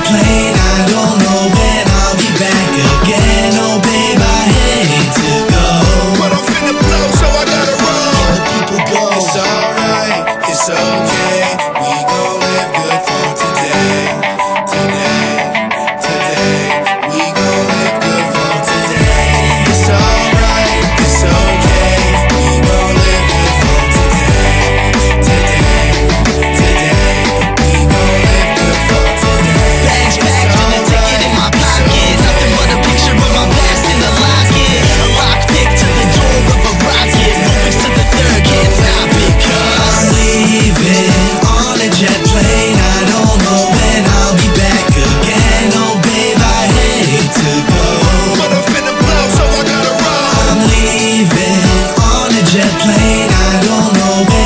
plane. I don't know when I'll be back again. Oh babe, I hate to go, but I'm finna blow, so I gotta roll. the people go. It's alright, it's okay. We gon' live good for today. Today, today. We gon' live good for today. It's alright, it's okay. We gon' live good for today. Today, today. We gon' live good for today. Bags packed and a ticket in my pocket. Nothing but a picture of my past in the locket. A lockpick to the door of a rocket. Moving to the third, can't stop it 'cause I'm leaving on a jet plane. I don't know when I'll be back again. Oh babe, I hate to go, But I'm finna blow, so I gotta roll. I'm leaving on a jet plane. I don't know when